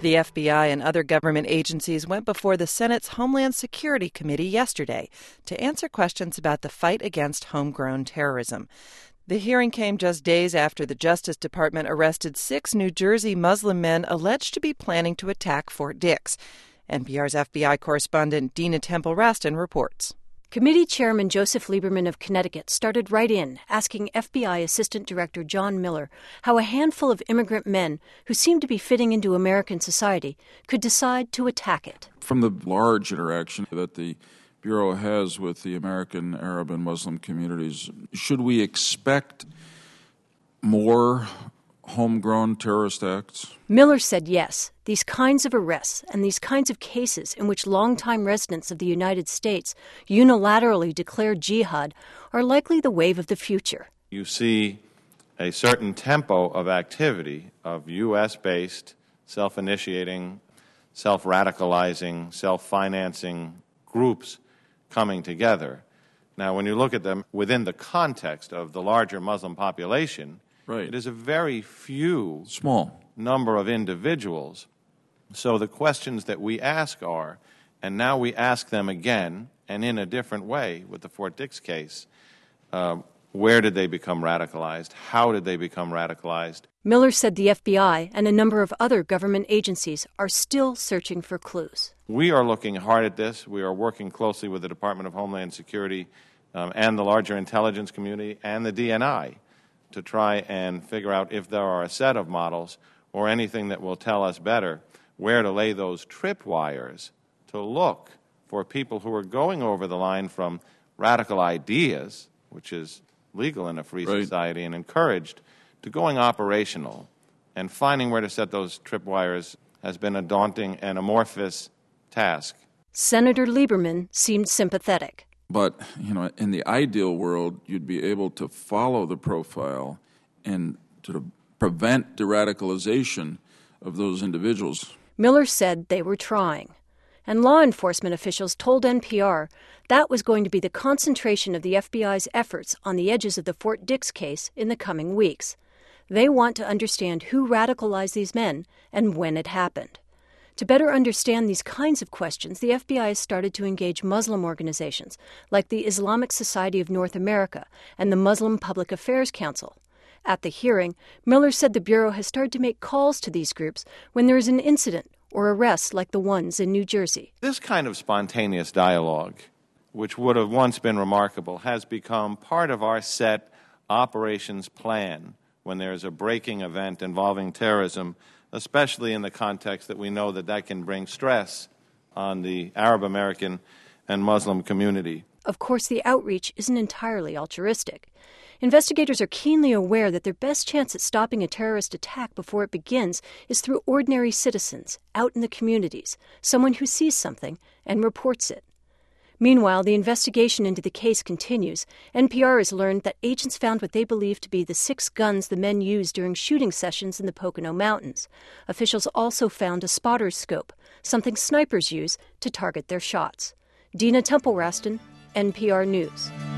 The FBI and other government agencies went before the Senate's Homeland Security Committee yesterday to answer questions about the fight against homegrown terrorism. The hearing came just days after the Justice Department arrested 6 New Jersey Muslim men alleged to be planning to attack Fort Dix. NPR's FBI correspondent Dina Temple-Raston reports. Committee Chairman Joseph Lieberman of Connecticut started right in, asking FBI Assistant Director John Miller how a handful of immigrant men who seemed to be fitting into American society could decide to attack it. From the large interaction that the Bureau has with the American, Arab, and Muslim communities, should we expect more homegrown terrorist acts? Miller said yes. These kinds of arrests and these kinds of cases in which longtime residents of the United States unilaterally declare jihad are likely the wave of the future. You see a certain tempo of activity of U.S.-based, self-initiating, self-radicalizing, self-financing groups coming together. Now, when you look at them within the context of the larger Muslim population, right, it is a very small number of individuals. So the questions that we ask are, and now we ask them again, and in a different way with the Fort Dix case, where did they become radicalized? How did they become radicalized? Miller said the FBI and a number of other government agencies are still searching for clues. We are looking hard at this. We are working closely with the Department of Homeland Security and the larger intelligence community and the DNI to try and figure out if there are a set of models or anything that will tell us better where to lay those tripwires to look for people who are going over the line from radical ideas, which is legal in a free society and encouraged, to going operational. And finding where to set those tripwires has been a daunting and amorphous task. Senator Lieberman seemed sympathetic. But, in the ideal world, you'd be able to follow the profile and to prevent de-radicalization of those individuals. Miller said they were trying. And law enforcement officials told NPR that was going to be the concentration of the FBI's efforts on the edges of the Fort Dix case in the coming weeks. They want to understand who radicalized these men and when it happened. To better understand these kinds of questions, the FBI has started to engage Muslim organizations like the Islamic Society of North America and the Muslim Public Affairs Council. At the hearing, Miller said the Bureau has started to make calls to these groups when there is an incident or arrests like the ones in New Jersey. This kind of spontaneous dialogue, which would have once been remarkable, has become part of our set operations plan when there is a breaking event involving terrorism, especially in the context that we know that can bring stress on the Arab American and Muslim community. Of course, the outreach isn't entirely altruistic. Investigators are keenly aware that their best chance at stopping a terrorist attack before it begins is through ordinary citizens out in the communities, someone who sees something and reports it. Meanwhile, the investigation into the case continues. NPR has learned that agents found what they believe to be the 6 guns the men used during shooting sessions in the Pocono Mountains. Officials also found a spotter's scope, something snipers use to target their shots. Dina Temple-Raston, NPR News.